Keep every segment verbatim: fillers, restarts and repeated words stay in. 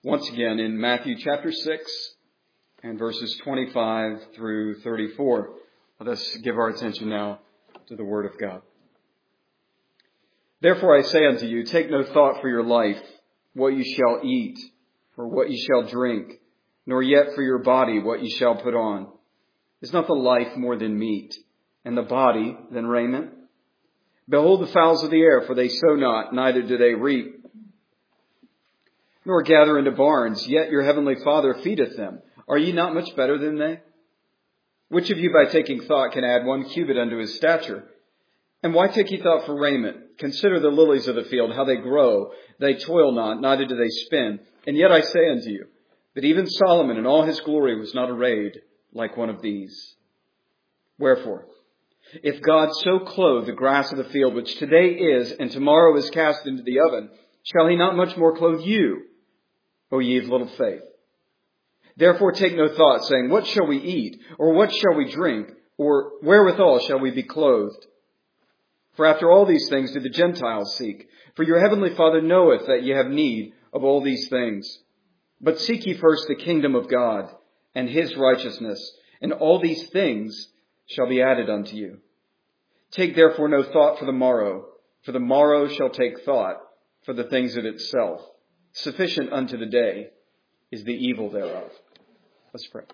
once again in Matthew chapter six and verses twenty-five through thirty-four. Let us give our attention now to the Word of God. Therefore I say unto you, take no thought for your life, what you shall eat, or what you shall drink, nor yet for your body what you shall put on. Is not the life more than meat, and the body than raiment? Behold the fowls of the air, for they sow not, neither do they reap, nor gather into barns, yet your heavenly Father feedeth them. Are ye not much better than they? Which of you by taking thought can add one cubit unto his stature? And why take ye thought for raiment? Consider the lilies of the field, how they grow. They toil not, neither do they spin. And yet I say unto you, that even Solomon in all his glory was not arrayed like one of these. Wherefore, if God so clothe the grass of the field, which today is, and tomorrow is cast into the oven, shall he not much more clothe you, O ye of little faith? Therefore take no thought, saying, what shall we eat? Or what shall we drink? Or wherewithal shall we be clothed? For after all these things do the Gentiles seek. For your heavenly Father knoweth that ye have need of all these things. But seek ye first the kingdom of God, and his righteousness, and all these things shall be added unto you. Take therefore no thought for the morrow, for the morrow shall take thought for the things of itself. Sufficient unto the day is the evil thereof. Let's pray.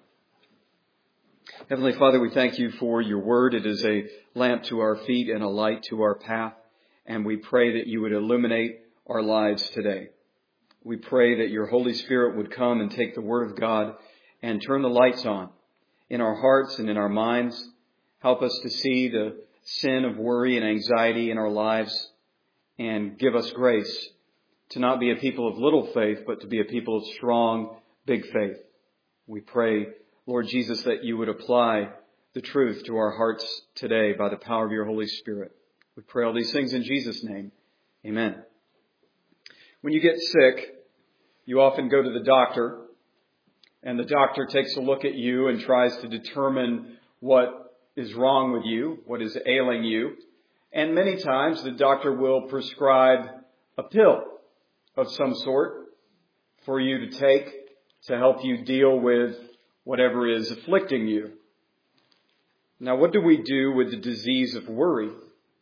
Heavenly Father, we thank you for your word. It is a lamp to our feet and a light to our path. And we pray that you would illuminate our lives today. We pray that your Holy Spirit would come and take the word of God and turn the lights on in our hearts and in our minds. Help us to see the sin of worry and anxiety in our lives, and give us grace to not be a people of little faith, but to be a people of strong, big faith. We pray, Lord Jesus, that you would apply the truth to our hearts today by the power of your Holy Spirit. We pray all these things in Jesus' name. Amen. When you get sick, you often go to the doctor, and the doctor takes a look at you and tries to determine what is wrong with you, what is ailing you. And many times the doctor will prescribe a pill of some sort for you to take to help you deal with whatever is afflicting you. Now, what do we do with the disease of worry?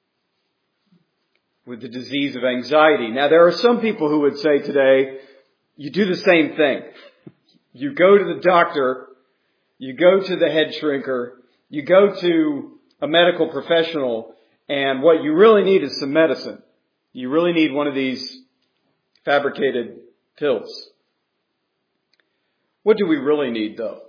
With the disease of anxiety? Now, there are some people who would say today, you do the same thing. You go to the doctor, you go to the head shrinker, you go to a medical professional, and what you really need is some medicine. You really need one of these fabricated pills. What do we really need, though?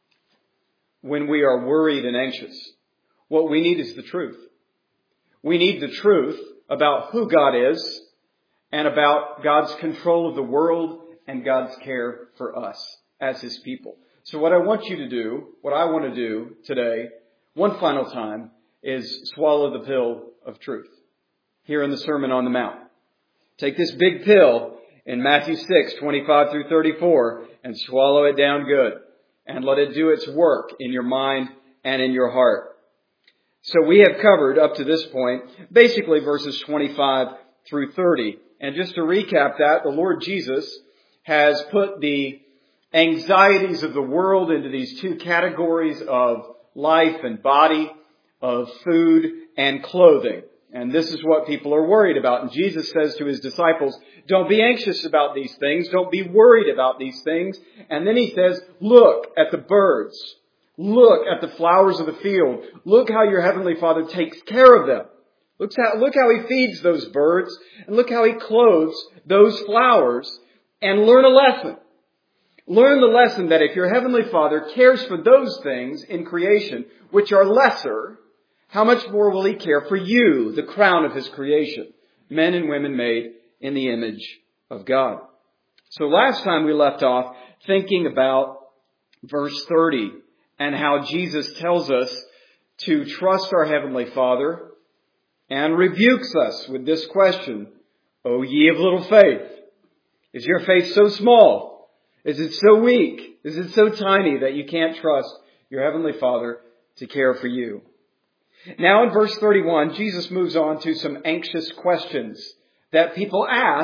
When we are worried and anxious, what we need is the truth. We need the truth about who God is and about God's control of the world and God's care for us as his people. So what I want you to do, what I want to do today, one final time, is swallow the pill of truth. Here in the Sermon on the Mount. Take this big pill in Matthew six, twenty-five through thirty-four, and swallow it down good. And let it do its work in your mind and in your heart. So we have covered up to this point, basically verses twenty-five through thirty. And just to recap that, the Lord Jesus has put the anxieties of the world into these two categories of life and body, of food and clothing. And this is what people are worried about. And Jesus says to his disciples, don't be anxious about these things. Don't be worried about these things. And then he says, look at the birds. Look at the flowers of the field. Look how your heavenly Father takes care of them. Look how, look how he feeds those birds. And look how he clothes those flowers. And learn a lesson. Learn the lesson that if your heavenly Father cares for those things in creation, which are lesser, how much more will he care for you, the crown of his creation, men and women made in the image of God? So last time we left off thinking about verse thirty and how Jesus tells us to trust our heavenly Father and rebukes us with this question, O ye of little faith, is your faith so small? Is it so weak? Is it so tiny that you can't trust your heavenly Father to care for you? Now in verse thirty-one, Jesus moves on to some anxious questions that people ask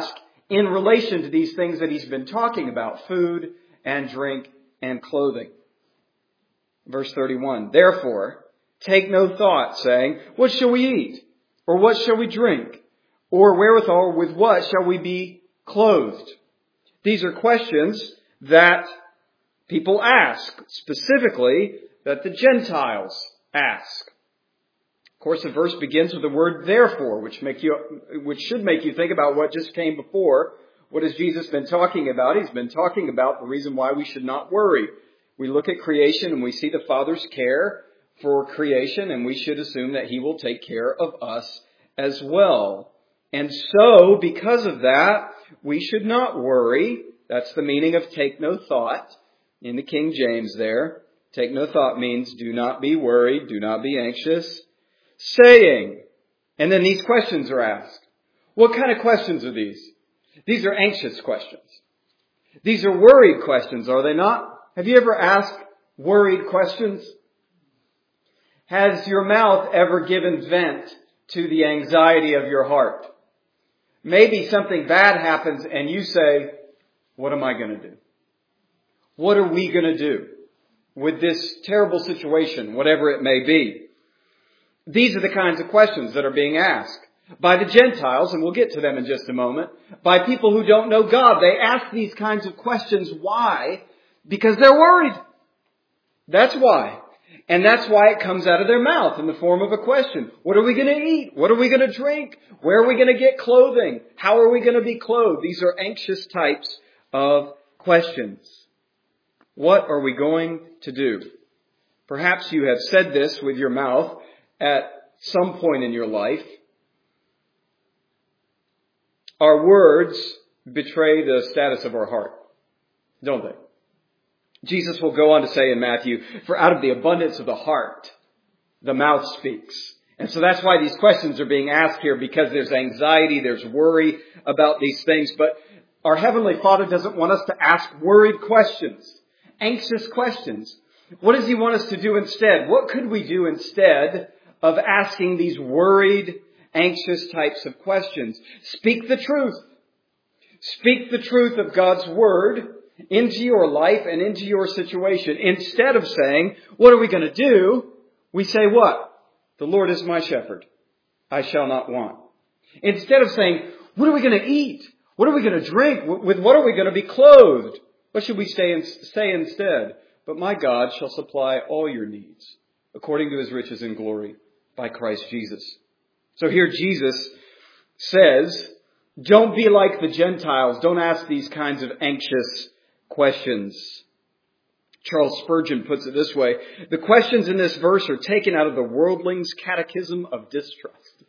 in relation to these things that he's been talking about, food and drink and clothing. Verse thirty-one, therefore, take no thought, saying, what shall we eat? Or what shall we drink? Or wherewithal, with what shall we be clothed? These are questions that people ask, specifically that the Gentiles ask. Of course, the verse begins with the word therefore, which make you, which should make you think about what just came before. What has Jesus been talking about? He's been talking about the reason why we should not worry. We look at creation and we see the Father's care for creation, and we should assume that He will take care of us as well. And so, because of that, we should not worry. That's the meaning of take no thought in the King James there. Take no thought means do not be worried, do not be anxious. Saying, and then these questions are asked. What kind of questions are these? These are anxious questions. These are worried questions, are they not? Have you ever asked worried questions? Has your mouth ever given vent to the anxiety of your heart? Maybe something bad happens and you say, what am I going to do? What are we going to do with this terrible situation, whatever it may be? These are the kinds of questions that are being asked by the Gentiles, and we'll get to them in just a moment, by people who don't know God. They ask these kinds of questions. Why? Because they're worried. That's why. And that's why it comes out of their mouth in the form of a question. What are we going to eat? What are we going to drink? Where are we going to get clothing? How are we going to be clothed? These are anxious types of questions. What are we going to do? Perhaps you have said this with your mouth at some point in your life. Our words betray the status of our heart, don't they? Jesus will go on to say in Matthew, for out of the abundance of the heart, the mouth speaks. And so that's why these questions are being asked here, because there's anxiety, there's worry about these things. But our Heavenly Father doesn't want us to ask worried questions, anxious questions. What does He want us to do instead? What could we do instead of asking these worried, anxious types of questions? Speak the truth. Speak the truth of God's Word into your life and into your situation. Instead of saying, what are we going to do? We say what? The Lord is my shepherd. I shall not want. Instead of saying, what are we going to eat? What are we going to drink? With what are we going to be clothed? What should we say instead? But my God shall supply all your needs according to His riches and glory by Christ Jesus. So here Jesus says, don't be like the Gentiles. Don't ask these kinds of anxious questions. Charles Spurgeon puts it this way. The questions in this verse are taken out of the worldling's catechism of distrust.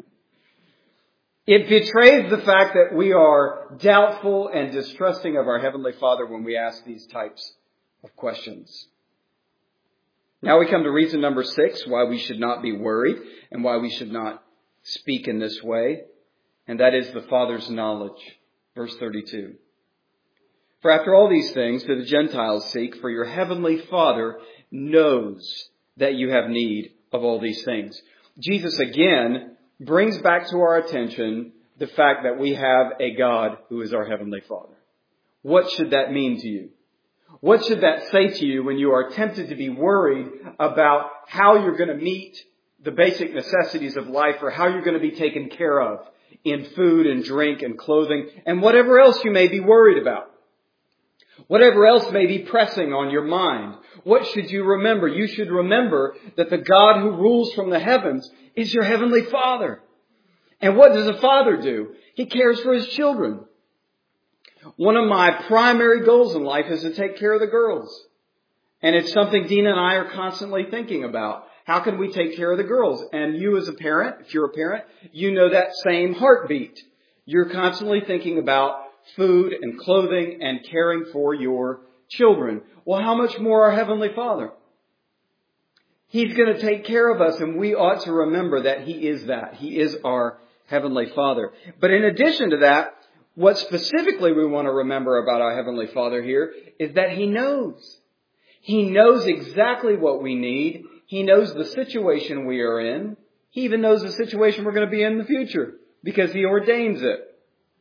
It betrays the fact that we are doubtful and distrusting of our Heavenly Father when we ask these types of questions. Now we come to reason number six, why we should not be worried and why we should not speak in this way. And that is the Father's knowledge. Verse thirty-two. For after all these things do the Gentiles seek, for your Heavenly Father knows that you have need of all these things. Jesus again brings back to our attention the fact that we have a God who is our Heavenly Father. What should that mean to you? What should that say to you when you are tempted to be worried about how you're going to meet the basic necessities of life, or how you're going to be taken care of in food and drink and clothing and whatever else you may be worried about? Whatever else may be pressing on your mind. What should you remember? You should remember that the God who rules from the heavens is your Heavenly Father. And what does a father do? He cares for his children. One of my primary goals in life is to take care of the girls. And it's something Dina and I are constantly thinking about. How can we take care of the girls? And you as a parent, if you're a parent, you know that same heartbeat. You're constantly thinking about food and clothing and caring for your children. Well, how much more our Heavenly Father? He's going to take care of us, and we ought to remember that He is that. He is our Heavenly Father. But in addition to that, what specifically we want to remember about our Heavenly Father here is that He knows. He knows exactly what we need. He knows the situation we are in. He even knows the situation we're going to be in in the future because He ordains it.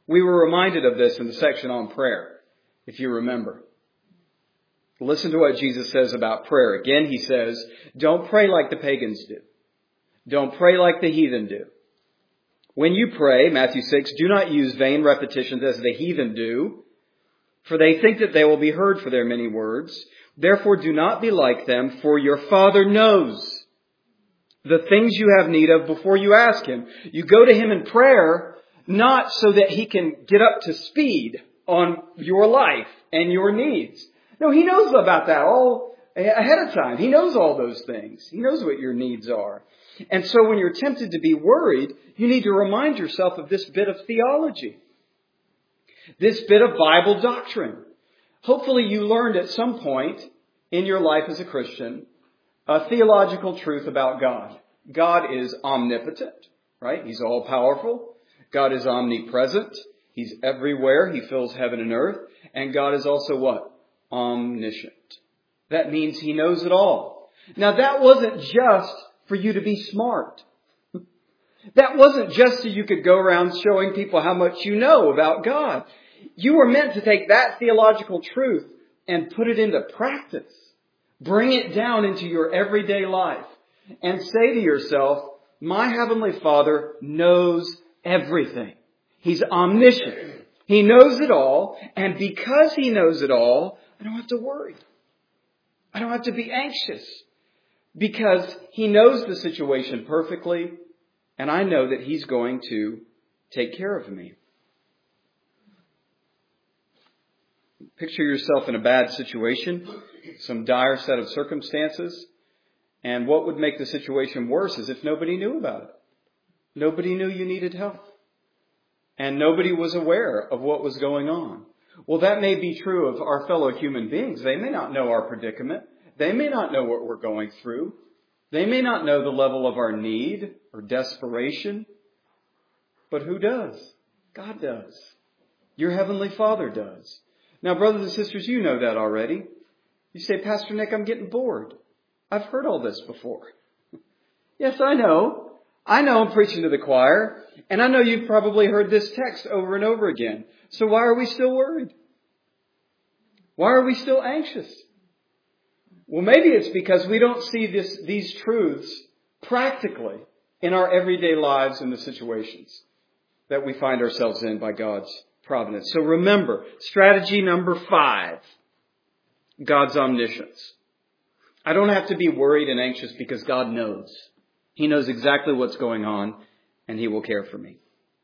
We were reminded of this in the section on prayer, if you remember. Listen to what Jesus says about prayer. Again, he says, don't pray like the pagans do. Don't pray like the heathen do. When you pray, Matthew six, do not use vain repetitions as the heathen do, for they think that they will be heard for their many words. Therefore, do not be like them, for your Father knows the things you have need of before you ask Him. You go to Him in prayer, not so that He can get up to speed on your life and your needs. No, He knows about that all ahead of time. He knows all those things. He knows what your needs are. And so when you're tempted to be worried, you need to remind yourself of this bit of theology, this bit of Bible doctrine. Hopefully you learned at some point in your life as a Christian a theological truth about God. God is omnipotent, right? He's all powerful. God is omnipresent. He's everywhere. He fills heaven and earth. And God is also what? Omniscient. That means He knows it all. Now that wasn't just for you to be smart. That wasn't just so you could go around showing people how much you know about God. You were meant to take that theological truth and put it into practice. Bring it down into your everyday life and say to yourself, my Heavenly Father knows everything. He's omniscient. He knows it all. And because He knows it all, I don't have to worry. I don't have to be anxious because He knows the situation perfectly. And I know that He's going to take care of me. Picture yourself in a bad situation, some dire set of circumstances. And what would make the situation worse is if nobody knew about it. Nobody knew you needed help. And nobody was aware of what was going on. Well, that may be true of our fellow human beings. They may not know our predicament. They may not know what we're going through. They may not know the level of our need or desperation. But who does? God does. Your Heavenly Father does. Now, brothers and sisters, you know that already. You say, Pastor Nick, I'm getting bored. I've heard all this before. Yes, I know. I know I'm preaching to the choir. And I know you've probably heard this text over and over again. So why are we still worried? Why are we still anxious? Well, maybe it's because we don't see this, these truths practically in our everyday lives and the situations that we find ourselves in by God's providence. So remember, strategy number five, God's omniscience. I don't have to be worried and anxious because God knows. He knows exactly what's going on and He will care for me.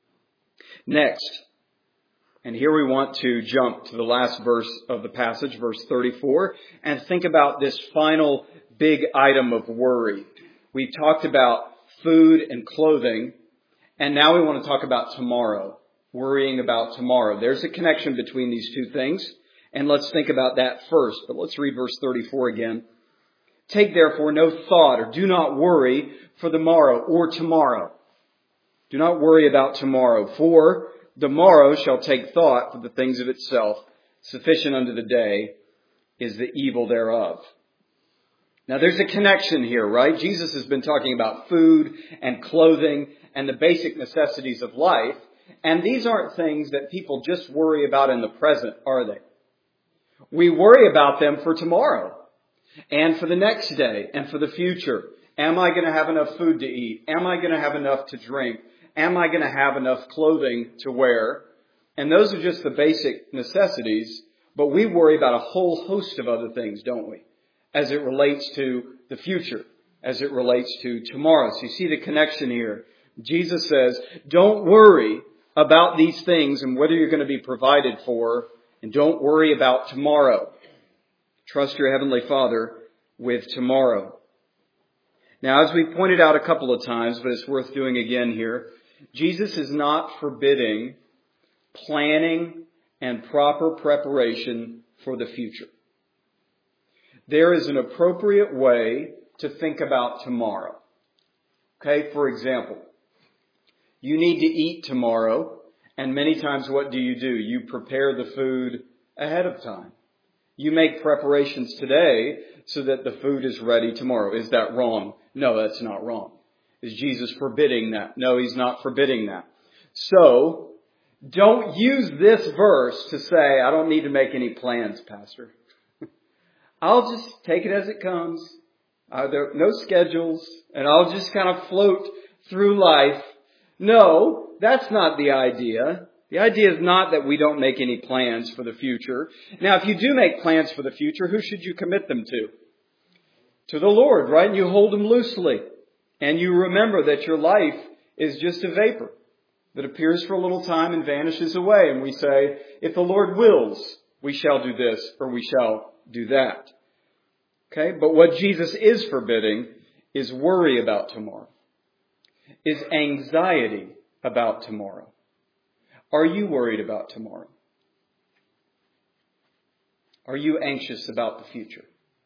Next, and here we want to jump to the last verse of the passage, verse thirty-four, and think about this final big item of worry. We've talked about food and clothing, and now we want to talk about tomorrow, worrying about tomorrow. There's a connection between these two things, and let's think about that first. But let's read verse thirty-four again. Take therefore no thought, or do not worry for the morrow or tomorrow. Do not worry about tomorrow, for the morrow shall take thought for the things of itself. Sufficient unto the day is the evil thereof. Now there's a connection here, right? Jesus has been talking about food and clothing and the basic necessities of life. And these aren't things that people just worry about in the present, are they? We worry about them for tomorrow and for the next day and for the future. Am I going to have enough food to eat? Am I going to have enough to drink? Am I going to have enough clothing to wear? And those are just the basic necessities, but we worry about a whole host of other things, don't we? As it relates to the future, as it relates to tomorrow. So you see the connection here. Jesus says, don't worry about these things and whether you're going to be provided for, and don't worry about tomorrow. Trust your Heavenly Father with tomorrow. Now, as we pointed out a couple of times, but it's worth doing again here, Jesus is not forbidding planning and proper preparation for the future. There is an appropriate way to think about tomorrow. Okay, for example, you need to eat tomorrow, and many times what do you do? You prepare the food ahead of time. You make preparations today so that the food is ready tomorrow. Is that wrong? No, that's not wrong. Is Jesus forbidding that? No, He's not forbidding that. So, Don't use this verse to say, I don't need to make any plans, Pastor. I'll just take it as it comes. Uh, there are no schedules, and I'll just kind of float through life. No, that's not the idea. The idea is not that we don't make any plans for the future. Now, if you do make plans for the future, who should you commit them to? To the Lord, right? And you hold them loosely. And you remember that your life is just a vapor that appears for a little time and vanishes away. And we say, if the Lord wills, we shall do this or we shall do that. Okay? But what Jesus is forbidding is worry about tomorrow. Is anxiety about tomorrow. Are you worried about tomorrow? Are you anxious about the future?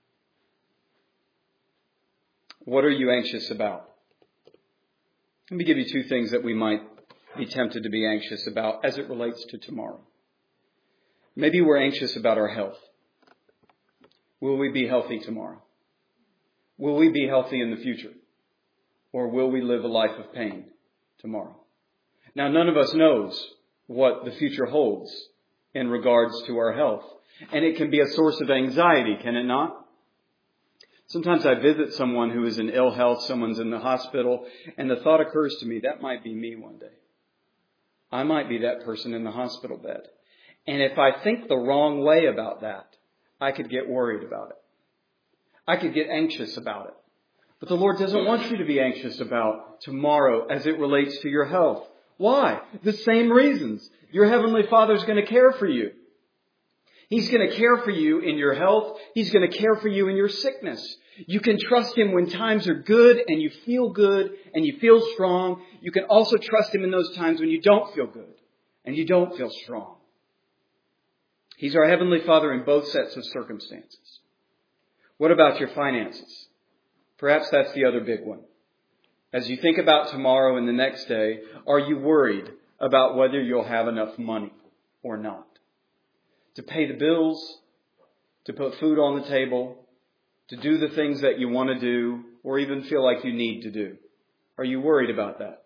What are you anxious about? Let me give you two things that we might be tempted to be anxious about as it relates to tomorrow. Maybe we're anxious about our health. Will we be healthy tomorrow? Will we be healthy in the future? Or will we live a life of pain tomorrow? Now, none of us knows what the future holds in regards to our health. And it can be a source of anxiety, can it not? Sometimes I visit someone who is in ill health, someone's in the hospital, and the thought occurs to me, that might be me one day. I might be that person in the hospital bed. And if I think the wrong way about that, I could get worried about it. I could get anxious about it. But the Lord doesn't want you to be anxious about tomorrow as it relates to your health. Why? The same reasons. Your Heavenly Father is going to care for you. He's going to care for you in your health. He's going to care for you in your sickness. You can trust Him when times are good and you feel good and you feel strong. You can also trust Him in those times when you don't feel good and you don't feel strong. He's our Heavenly Father in both sets of circumstances. What about your finances? Perhaps that's the other big one. As you think about tomorrow and the next day, are you worried about whether you'll have enough money or not? To pay the bills, to put food on the table, to do the things that you want to do, or even feel like you need to do. Are you worried about that?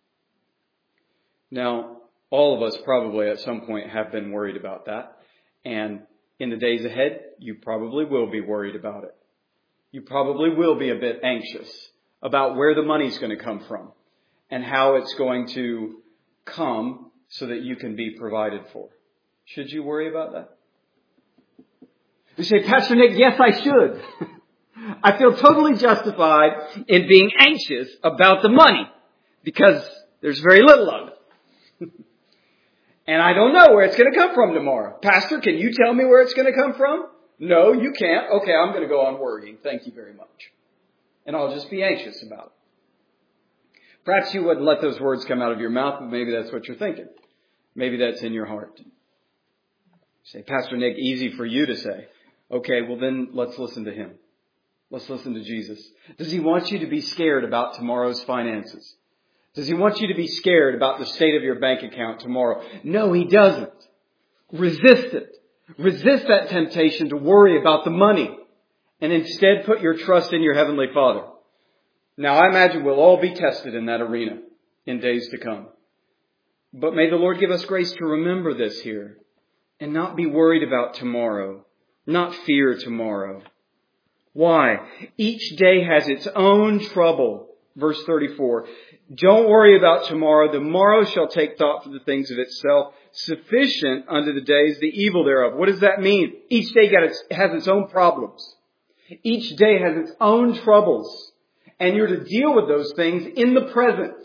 Now, all of us probably at some point have been worried about that. And in the days ahead, you probably will be worried about it. You probably will be a bit anxious about where the money's going to come from and how it's going to come so that you can be provided for. Should you worry about that? You say, Pastor Nick, yes, I should. I feel totally justified in being anxious about the money because there's very little of it. And I don't know where it's going to come from tomorrow. Pastor, can you tell me where it's going to come from? No, you can't. Okay, I'm going to go on worrying. Thank you very much. And I'll just be anxious about it. Perhaps you wouldn't let those words come out of your mouth, but maybe that's what you're thinking. Maybe that's in your heart. You say, Pastor Nick, easy for you to say. Okay, well then let's listen to Him. Let's listen to Jesus. Does He want you to be scared about tomorrow's finances? Does He want you to be scared about the state of your bank account tomorrow? No, He doesn't. Resist it. Resist that temptation to worry about the money and instead put your trust in your Heavenly Father. Now, I imagine we'll all be tested in that arena in days to come. But may the Lord give us grace to remember this here and not be worried about tomorrow, not fear tomorrow. Why? Each day has its own trouble. Verse thirty-four. Don't worry about tomorrow. The morrow shall take thought for the things of itself. Sufficient unto the day is the evil thereof. What does that mean? Each day got its, has its own problems. Each day has its own troubles. And you're to deal with those things in the present.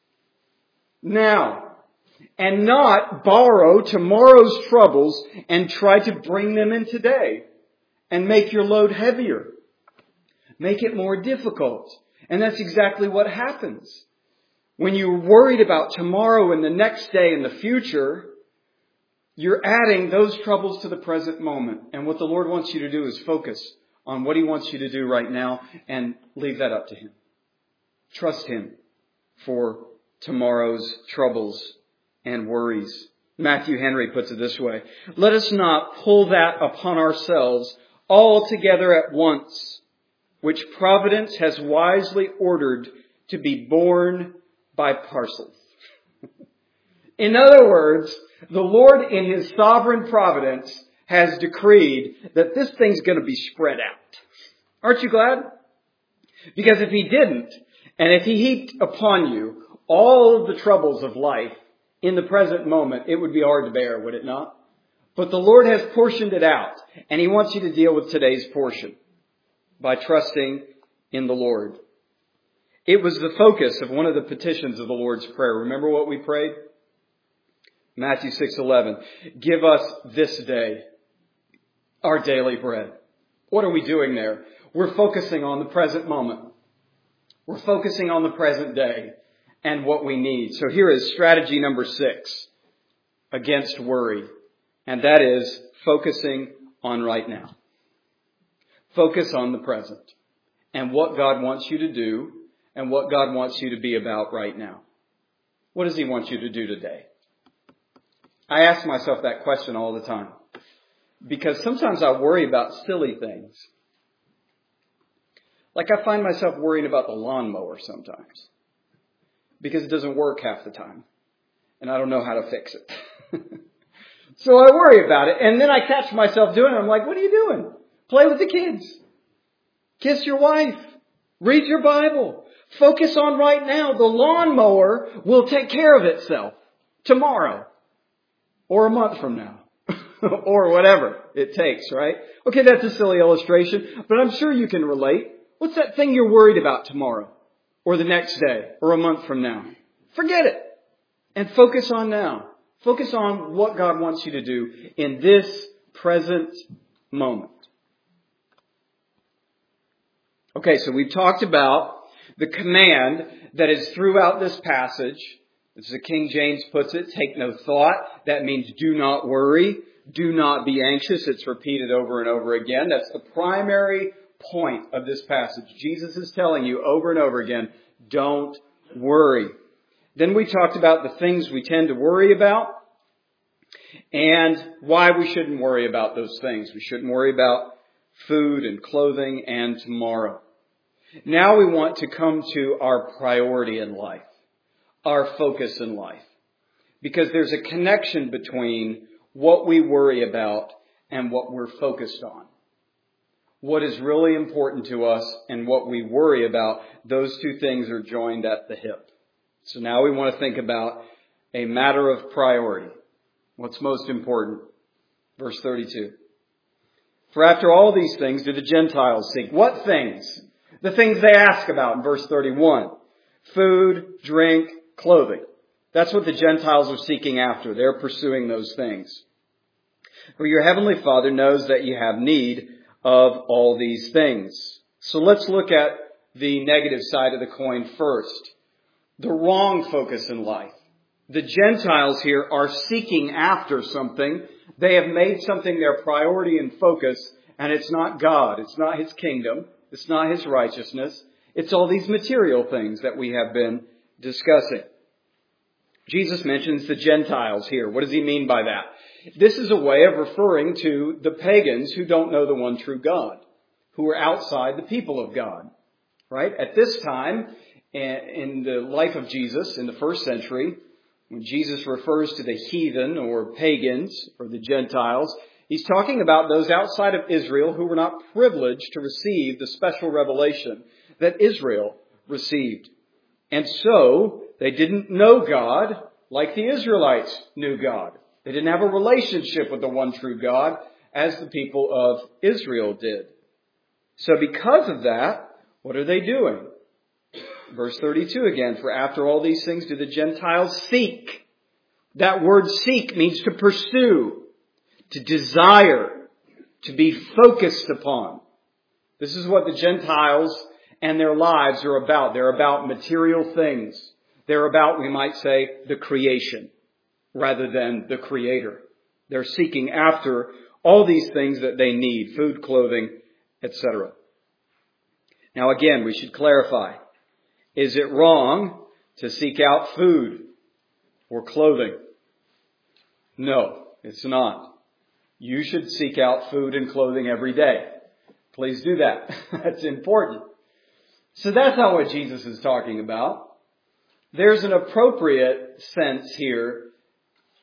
Now. And not borrow tomorrow's troubles and try to bring them in today. And make your load heavier. Make it more difficult. And that's exactly what happens. When you're worried about tomorrow and the next day and the future, you're adding those troubles to the present moment. And what the Lord wants you to do is focus on what He wants you to do right now and leave that up to Him. Trust Him for tomorrow's troubles and worries. Matthew Henry puts it this way. Let us not pull that upon ourselves all together at once, which providence has wisely ordered to be borne by parcels. In other words, the Lord in His sovereign providence has decreed that this thing's going to be spread out. Aren't you glad? Because if He didn't, and if He heaped upon you all of the troubles of life in the present moment, it would be hard to bear, would it not? But the Lord has portioned it out, and He wants you to deal with today's portion by trusting in the Lord. It was the focus of one of the petitions of the Lord's Prayer. Remember what we prayed? Matthew six eleven. Give us this day our daily bread. What are we doing there? We're focusing on the present moment. We're focusing on the present day and what we need. So here is strategy number six against worry. And that is focusing on right now. Focus on the present and what God wants you to do and what God wants you to be about right now. What does He want you to do today? I ask myself that question all the time because sometimes I worry about silly things. Like I find myself worrying about the lawnmower sometimes because it doesn't work half the time and I don't know how to fix it. So I worry about it and then I catch myself doing it. I'm like, what are you doing? Play with the kids. Kiss your wife. Read your Bible. Focus on right now. The lawnmower will take care of itself tomorrow or a month from now or whatever it takes, right? Okay, that's a silly illustration, but I'm sure you can relate. What's that thing you're worried about tomorrow or the next day or a month from now? Forget it and focus on now. Focus on what God wants you to do in this present moment. Okay, so we've talked about the command that is throughout this passage. As the King James puts it, take no thought. That means do not worry. Do not be anxious. It's repeated over and over again. That's the primary point of this passage. Jesus is telling you over and over again, don't worry. Then we talked about the things we tend to worry about and why we shouldn't worry about those things. We shouldn't worry about food and clothing and tomorrow. Now we want to come to our priority in life, our focus in life, because there's a connection between what we worry about and what we're focused on. What is really important to us and what we worry about, those two things are joined at the hip. So now we want to think about a matter of priority. What's most important? Verse thirty-two. For after all these things do the Gentiles seek. What things? The things they ask about in verse thirty-one. Food, drink, clothing. That's what the Gentiles are seeking after. They're pursuing those things. For your heavenly Father knows that you have need of all these things. So let's look at the negative side of the coin first. The wrong focus in life. The Gentiles here are seeking after something. They have made something their priority and focus, and it's not God. It's not His kingdom. It's not His righteousness. It's all these material things that we have been discussing. Jesus mentions the Gentiles here. What does He mean by that? This is a way of referring to the pagans who don't know the one true God, who are outside the people of God. Right? At this time, in the life of Jesus, in the first century, when Jesus refers to the heathen or pagans or the Gentiles, He's talking about those outside of Israel who were not privileged to receive the special revelation that Israel received. And so they didn't know God like the Israelites knew God. They didn't have a relationship with the one true God as the people of Israel did. So because of that, what are they doing? Verse thirty-two again, for after all these things do the Gentiles seek. That word seek means to pursue, to desire, to be focused upon. This is what the Gentiles and their lives are about. They're about material things. They're about, we might say, the creation rather than the Creator. They're seeking after all these things that they need, food, clothing, et cetera. Now again, we should clarify. Is it wrong to seek out food or clothing? No, it's not. You should seek out food and clothing every day. Please do that. That's important. So that's not what Jesus is talking about. There's an appropriate sense here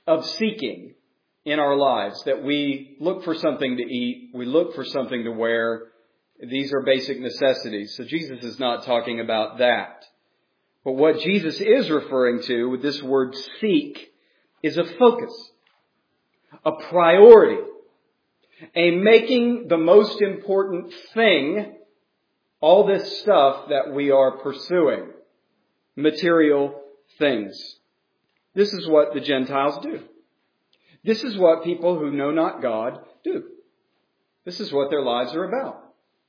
of seeking in our lives, that we look for something to eat, we look for something to wear. These are basic necessities. So Jesus is not talking about that. But what Jesus is referring to with this word seek is a focus, a priority, a making the most important thing all this stuff that we are pursuing, material things. This is what the Gentiles do. This is what people who know not God do. This is what their lives are about.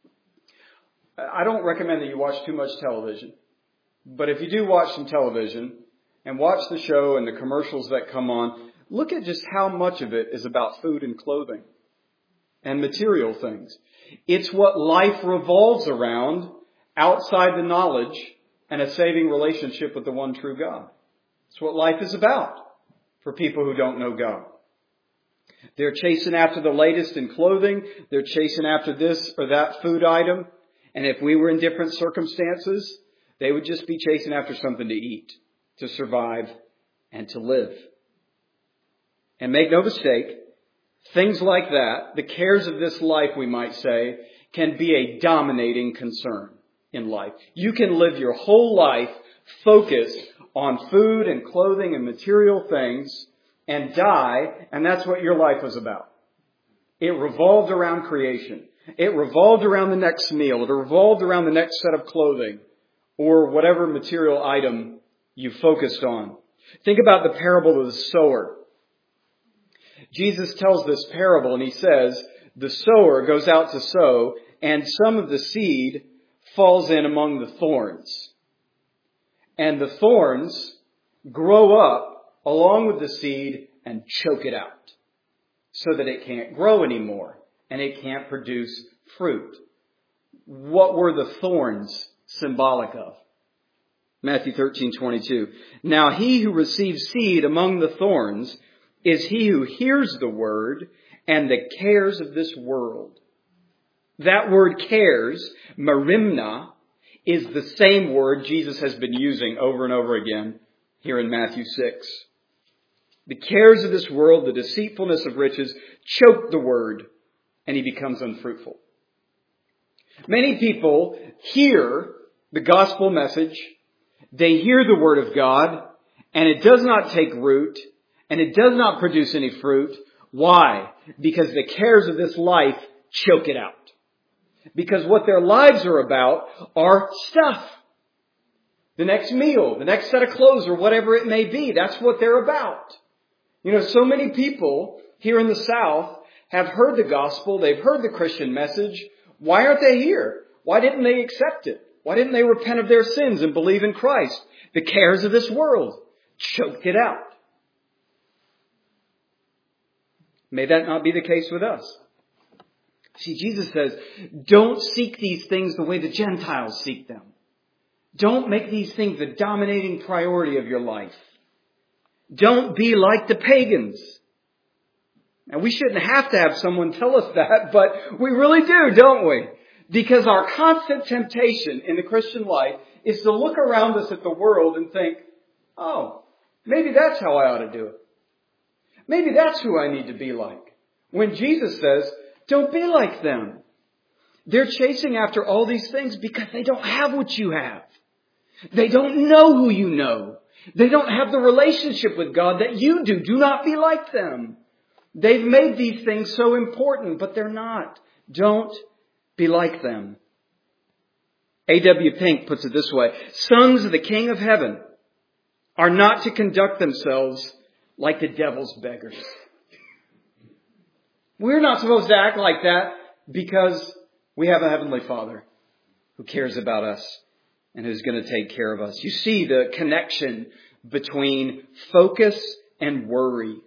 I don't recommend that you watch too much television. But if you do watch some television and watch the show and the commercials that come on, look at just how much of it is about food and clothing and material things. It's what life revolves around outside the knowledge and a saving relationship with the one true God. It's what life is about for people who don't know God. They're chasing after the latest in clothing. They're chasing after this or that food item. And if we were in different circumstances, they would just be chasing after something to eat, to survive, and to live. And make no mistake, things like that, the cares of this life, we might say, can be a dominating concern in life. You can live your whole life focused on food and clothing and material things and die, and that's what your life was about. It revolved around creation. It revolved around the next meal. It revolved around the next set of clothing or whatever material item you focused on. Think about the parable of the sower. Jesus tells this parable and he says, the sower goes out to sow and some of the seed falls in among the thorns. And the thorns grow up along with the seed and choke it out so that it can't grow anymore and it can't produce fruit. What were the thorns symbolic of? Matthew thirteen twenty-two. Now he who receives seed among the thorns is he who hears the word and the cares of this world. That word cares, merimna, is the same word Jesus has been using over and over again here in Matthew six. The cares of this world, the deceitfulness of riches, choke the word and he becomes unfruitful. Many people hear the gospel message, they hear the word of God, and it does not take root, and it does not produce any fruit. Why? Because the cares of this life choke it out. Because what their lives are about are stuff. The next meal, the next set of clothes, or whatever it may be. That's what they're about. You know, so many people here in the South have heard the gospel. They've heard the Christian message. Why aren't they here? Why didn't they accept it? Why didn't they repent of their sins and believe in Christ? The cares of this world choked it out. May that not be the case with us. See, Jesus says, don't seek these things the way the Gentiles seek them. Don't make these things the dominating priority of your life. Don't be like the pagans. Now, we shouldn't have to have someone tell us that, but we really do, don't we? Because our constant temptation in the Christian life is to look around us at the world and think, oh, maybe that's how I ought to do it. Maybe that's who I need to be like. When Jesus says, don't be like them. They're chasing after all these things because they don't have what you have. They don't know who you know. They don't have the relationship with God that you do. Do not be like them. They've made these things so important, but they're not. Don't be like them. A W Pink puts it this way. Sons of the King of Heaven are not to conduct themselves like the devil's beggars. We're not supposed to act like that because we have a Heavenly Father who cares about us and who's going to take care of us. You see the connection between focus and worry.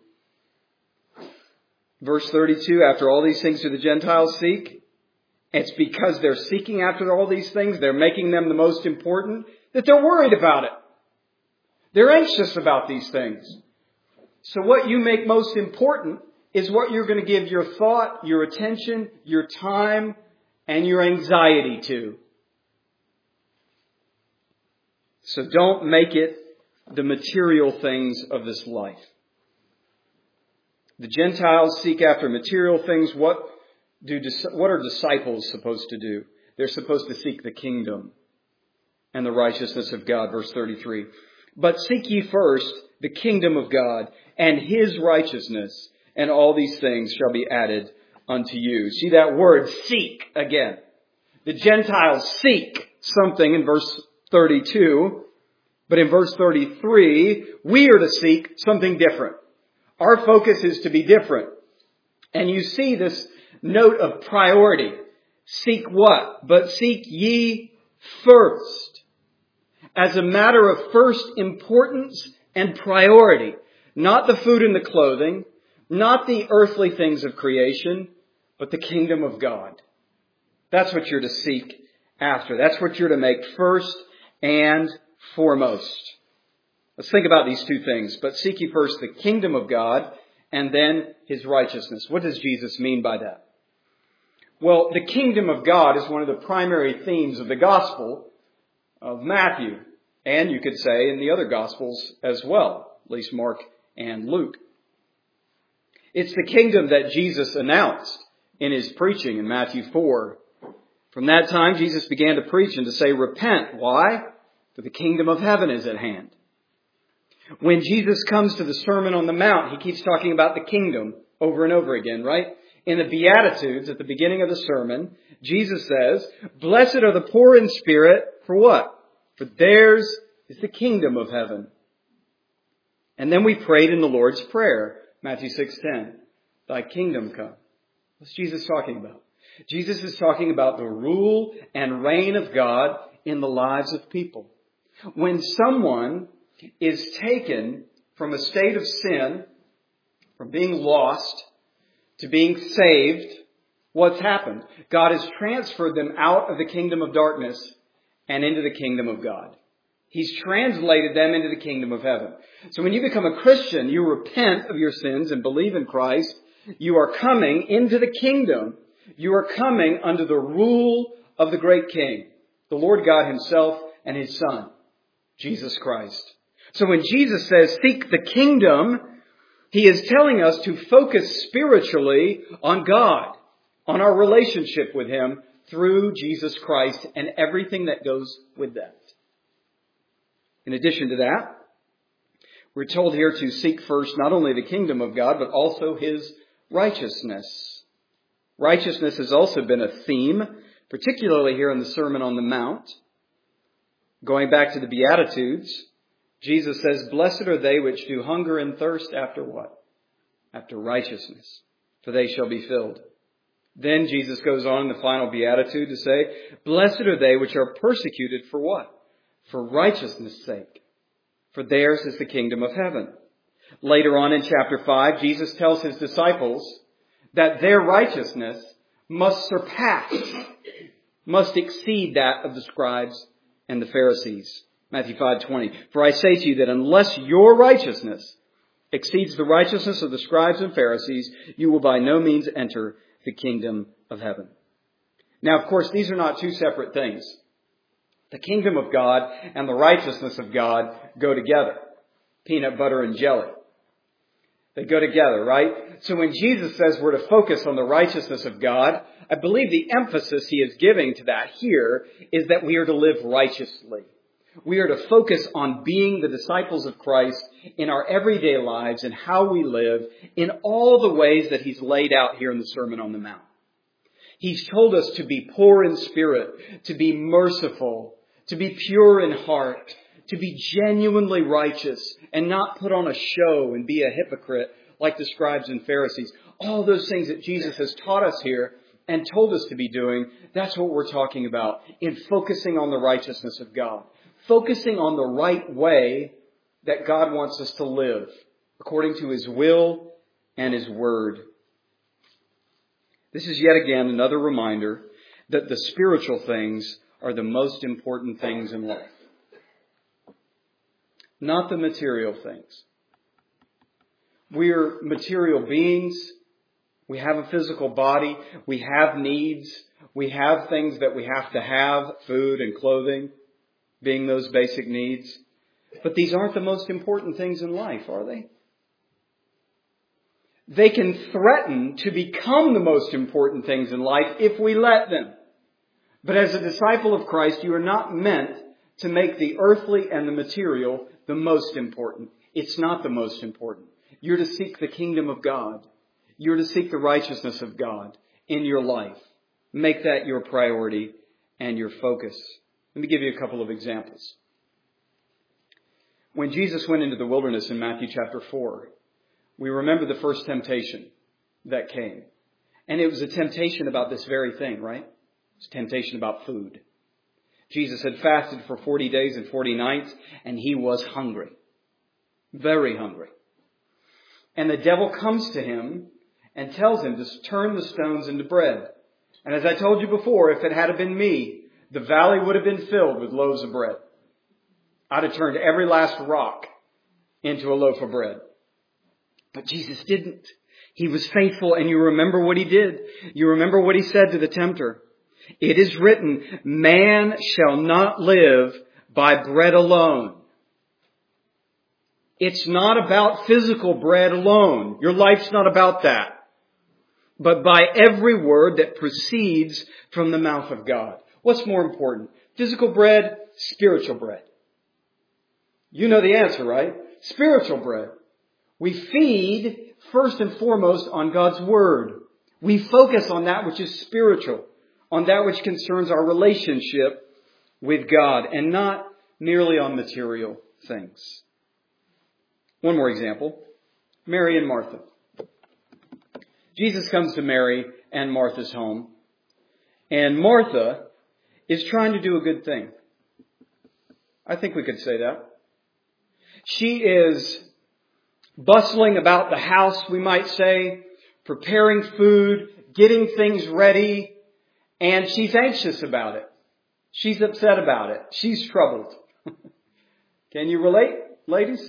Verse thirty-two, after all these things do the Gentiles seek, it's because they're seeking after all these things, they're making them the most important, that they're worried about it. They're anxious about these things. So what you make most important is what you're going to give your thought, your attention, your time, and your anxiety to. So don't make it the material things of this life. The Gentiles seek after material things. What do what are disciples supposed to do? They're supposed to seek the kingdom and the righteousness of God. Verse thirty-three. But seek ye first the kingdom of God and His righteousness, and all these things shall be added unto you. See that word, seek, again. The Gentiles seek something in verse thirty-two, but in verse thirty-three, we are to seek something different. Our focus is to be different. And you see this note of priority. Seek what? But seek ye first. As a matter of first importance and priority. Not the food and the clothing, not the earthly things of creation, but the kingdom of God. That's what you're to seek after. That's what you're to make first and foremost. Let's think about these two things. But seek ye first the kingdom of God and then His righteousness. What does Jesus mean by that? Well, the kingdom of God is one of the primary themes of the gospel of Matthew. And you could say in the other gospels as well, at least Mark and Luke. It's the kingdom that Jesus announced in His preaching in Matthew four. From that time, Jesus began to preach and to say, repent. Why? For the kingdom of heaven is at hand. When Jesus comes to the Sermon on the Mount, He keeps talking about the kingdom over and over again, right? In the Beatitudes, at the beginning of the sermon, Jesus says, blessed are the poor in spirit, for what? For theirs is the kingdom of heaven. And then we prayed in the Lord's Prayer, Matthew six ten, thy kingdom come. What's Jesus talking about? Jesus is talking about the rule and reign of God in the lives of people. When someone is taken from a state of sin, from being lost to being saved, what's happened? God has transferred them out of the kingdom of darkness and into the kingdom of God. He's translated them into the kingdom of heaven. So when you become a Christian, you repent of your sins and believe in Christ. You are coming into the kingdom. You are coming under the rule of the great King, the Lord God Himself and His Son, Jesus Christ. So when Jesus says, seek the kingdom, He is telling us to focus spiritually on God, on our relationship with Him through Jesus Christ and everything that goes with that. In addition to that, we're told here to seek first not only the kingdom of God, but also His righteousness. Righteousness has also been a theme, particularly here in the Sermon on the Mount. Going back to the Beatitudes, Jesus says, blessed are they which do hunger and thirst after what? After righteousness, for they shall be filled. Then Jesus goes on in the final beatitude to say, blessed are they which are persecuted for what? For righteousness' sake. For theirs is the kingdom of heaven. Later on in chapter five, Jesus tells His disciples that their righteousness must surpass, must exceed that of the scribes and the Pharisees. Matthew five twenty. For I say to you that unless your righteousness exceeds the righteousness of the scribes and Pharisees, you will by no means enter the kingdom of heaven. Now, of course, these are not two separate things. The kingdom of God and the righteousness of God go together. Peanut butter and jelly. They go together, right? So when Jesus says we're to focus on the righteousness of God, I believe the emphasis He is giving to that here is that we are to live righteously. We are to focus on being the disciples of Christ in our everyday lives and how we live in all the ways that He's laid out here in the Sermon on the Mount. He's told us to be poor in spirit, to be merciful, to be pure in heart, to be genuinely righteous and not put on a show and be a hypocrite like the scribes and Pharisees. All those things that Jesus has taught us here and told us to be doing, that's what we're talking about in focusing on the righteousness of God. Focusing on the right way that God wants us to live according to His will and His word. This is yet again another reminder that the spiritual things are the most important things in life. Not the material things. We are material beings. We have a physical body. We have needs. We have things that we have to have, food and clothing being those basic needs. But these aren't the most important things in life, are they? They can threaten to become the most important things in life if we let them. But as a disciple of Christ, you are not meant to make the earthly and the material the most important. It's not the most important. You're to seek the kingdom of God. You're to seek the righteousness of God in your life. Make that your priority and your focus. Let me give you a couple of examples. When Jesus went into the wilderness in Matthew chapter four, we remember the first temptation that came. And it was a temptation about this very thing, right? It was a temptation about food. Jesus had fasted for forty days and forty nights, and he was hungry. Very hungry. And the devil comes to him and tells him to turn the stones into bread. And as I told you before, if it had been me, the valley would have been filled with loaves of bread. I'd have turned every last rock into a loaf of bread. But Jesus didn't. He was faithful, and you remember what he did. You remember what he said to the tempter. It is written, man shall not live by bread alone. It's not about physical bread alone. Your life's not about that. But by every word that proceeds from the mouth of God. What's more important? Physical bread, spiritual bread. You know the answer, right? Spiritual bread. We feed first and foremost on God's Word. We focus on that which is spiritual, on that which concerns our relationship with God, and not merely on material things. One more example. Mary and Martha. Jesus comes to Mary and Martha's home, and Martha is trying to do a good thing. I think we could say that. She is bustling about the house, we might say, preparing food, getting things ready, and she's anxious about it. She's upset about it. She's troubled. Can you relate, ladies?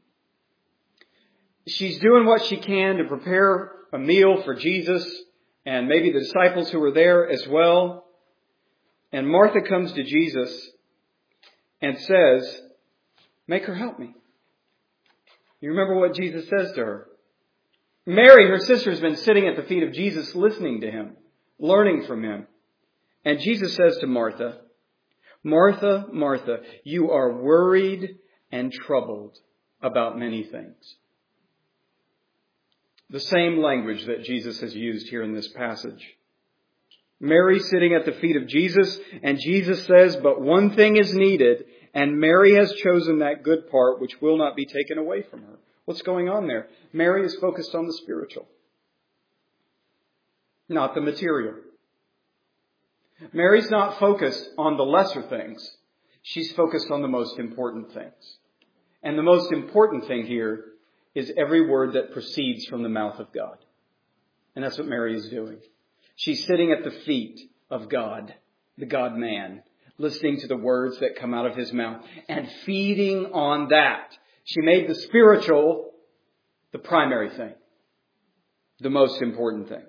She's doing what she can to prepare a meal for Jesus and maybe the disciples who were there as well. And Martha comes to Jesus and says, make her help me. You remember what Jesus says to her? Mary, her sister, has been sitting at the feet of Jesus listening to him, learning from him. And Jesus says to Martha, Martha, Martha, you are worried and troubled about many things. The same language that Jesus has used here in this passage. Mary sitting at the feet of Jesus, and Jesus says, but one thing is needed, and Mary has chosen that good part which will not be taken away from her. What's going on there? Mary is focused on the spiritual, not the material. Mary's not focused on the lesser things. She's focused on the most important things. And the most important thing here is every word that proceeds from the mouth of God. And that's what Mary is doing. She's sitting at the feet of God, the God-man, listening to the words that come out of his mouth and feeding on that. She made the spiritual the primary thing, the most important thing.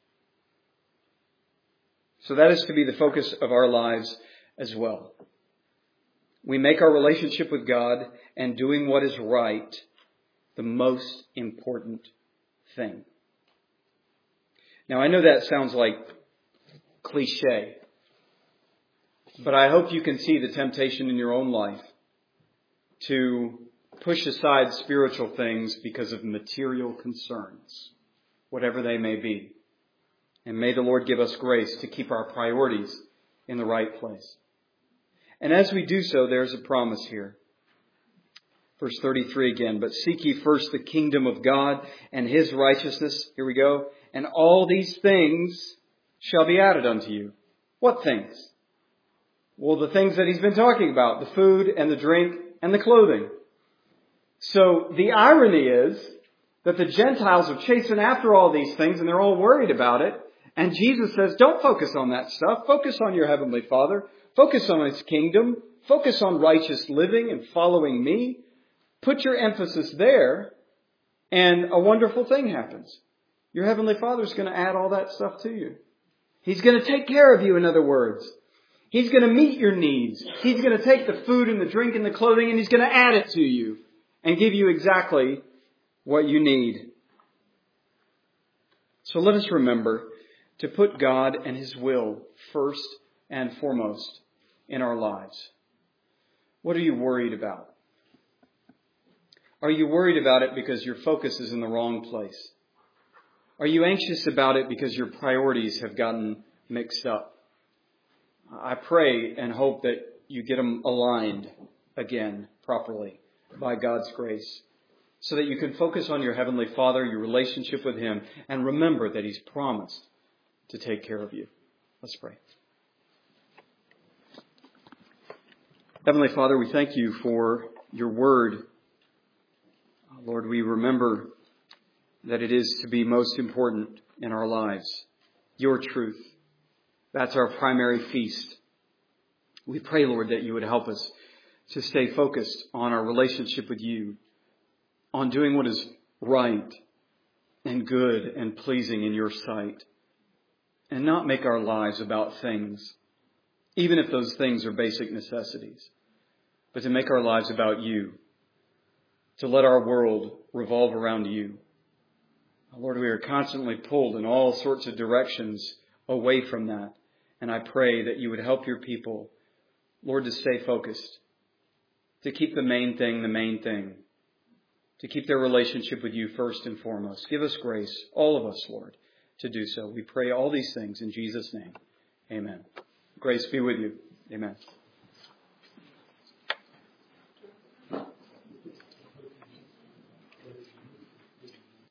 So that is to be the focus of our lives as well. We make our relationship with God and doing what is right the most important thing. Now, I know that sounds like cliche, but I hope you can see the temptation in your own life to push aside spiritual things because of material concerns, whatever they may be. And may the Lord give us grace to keep our priorities in the right place. And as we do so, there's a promise here. Verse thirty-three again, but seek ye first the kingdom of God and his righteousness. Here we go. And all these things shall be added unto you. What things? Well, the things that he's been talking about, the food and the drink and the clothing. So the irony is that the Gentiles are chasing after all these things and they're all worried about it. And Jesus says, don't focus on that stuff. Focus on your heavenly Father. Focus on his kingdom. Focus on righteous living and following me. Put your emphasis there, and a wonderful thing happens. Your heavenly Father is going to add all that stuff to you. He's going to take care of you, in other words. He's going to meet your needs. He's going to take the food and the drink and the clothing, and he's going to add it to you and give you exactly what you need. So let us remember to put God and His will first and foremost in our lives. What are you worried about? Are you worried about it because your focus is in the wrong place? Are you anxious about it because your priorities have gotten mixed up? I pray and hope that you get them aligned again properly by God's grace, so that you can focus on your Heavenly Father, your relationship with Him, and remember that He's promised to take care of you. Let's pray. Heavenly Father, we thank you for your word. Lord, we remember that it is to be most important in our lives, your truth. That's our primary feast. We pray, Lord, that you would help us to stay focused on our relationship with you, on doing what is right and good and pleasing in your sight, and not make our lives about things, even if those things are basic necessities, but to make our lives about you, to let our world revolve around you. Lord, we are constantly pulled in all sorts of directions away from that, and I pray that you would help your people, Lord, to stay focused, to keep the main thing the main thing, to keep their relationship with you first and foremost. Give us grace, all of us, Lord, to do so. We pray all these things in Jesus' name. Amen. Grace be with you. Amen.